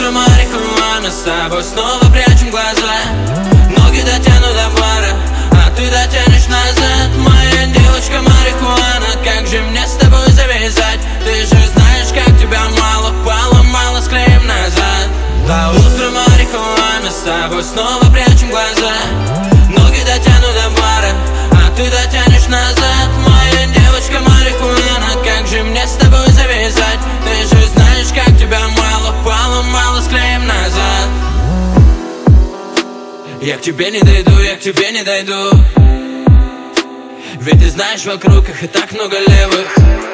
утро марихуана, с тобой снова прячем глаза. Ноги дотяну до бара, а ты дотянешь назад. Моя девочка марихуана, как же мне с тобой завязать? Ты же знаешь, как тебя мало, поломала, склеим назад. До утра марихуана, с тобой снова прячем глаза. Ноги дотяну до бара, а ты дотянешь назад. Моя девочка марихуана, как же мне с тобой завязать? Ты же знаешь, как тебя мало, поломала, склеим назад. Я к тебе не дойду, я к тебе не дойду. Ведь ты знаешь, вокруг их и так много левых.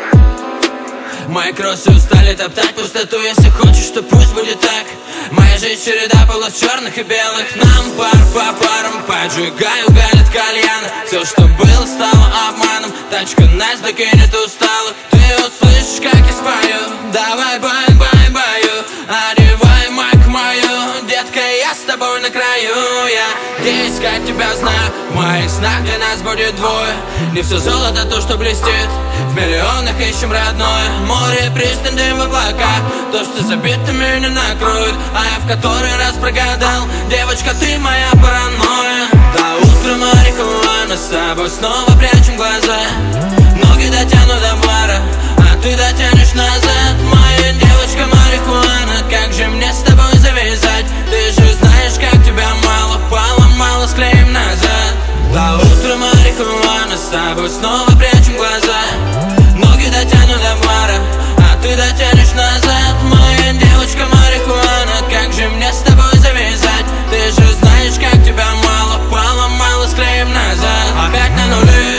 Мои кроссы устали топтать пустоту. Если хочешь, то пусть будет так. Моя жизнь череда полос черных и белых. Нам пар по парам, поджигаю, галит кальяна. Все, что было, стало обманом. Тачка нас докинет усталых. Ты услышишь, как я спою. Давай, бай, бай, баю. Одевай майку мою. Детка, я с тобой на краю. Я где искать тебя знаю. В моих снах для нас будет двое. Не все золото то, что блестит. В миллионах ищем родное. Море, пристань, дым в облаках. То, что забито, меня накроет. А я в который раз прогадал. Девочка, ты моя паранойя. До утра марихуана, с тобой снова прячем глаза. Ноги дотяну до бара, а ты дотянешь назад. Моя девочка марихуана, как же мне с тобой завязать? Ты же знаешь, как тебя мало, поломала, склеим назад. До утра марихуана, с тобой снова прячем глаза. Ноги дотяну до бара, а ты дотянешь назад. Моя девочка марихуана, как же мне с тобой завязать? Ты же знаешь, как тебя мало, поломала, склеим назад. Опять на нуле,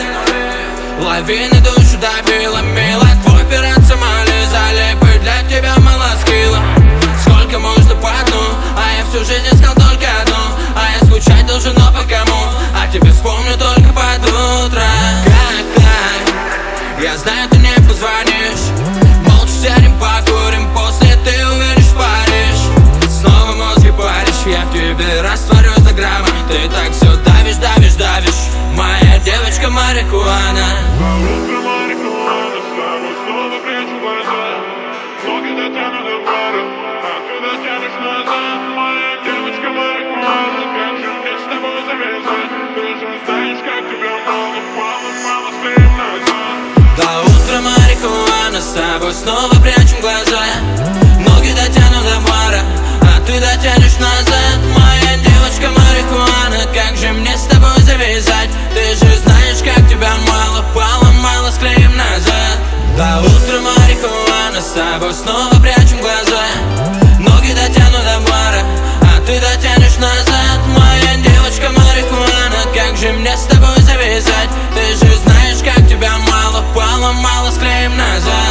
лавины душу добила, мила. Твой пират Сомали, залипы, для тебя мало скилла. Сколько можно по дну, а я всю жизнь искал только одну. А я скучать должен, но по кому? А тебе вспомню только под утро. Как так? Я знаю, ты не позвонишь. Молча сядем, покурим, после ты увидишь Париж. Снова мозги паришь, я в тебе растворюсь до грамма. Ты так все давишь, давишь, давишь. Моя девочка марихуана. Утро марихуана, с тобой снова прячу глаза. Ноги дотяну до бара, а ты дотянешь назад. Моя девочка марихуана, как же мне с тобой завязать? Ты же знаешь, как тебя мало, поломала, склеим назад. До утра марихуана, с тобой снова прячем глаза. Ноги дотяну до бара, а ты дотянешь назад. Моя девочка марихуана, как же мне с тобой завязать? Ты же знаешь, как тебя мало, поломала, склеим назад. До утра марихуана, с тобой снова прячем глаза. Ноги дотяну до бара, а ты дотянешь назад. Моя девочка марихуана, как же мне с тобой завязать? Ты же знаешь, как тебя мало, поломала, склеим назад.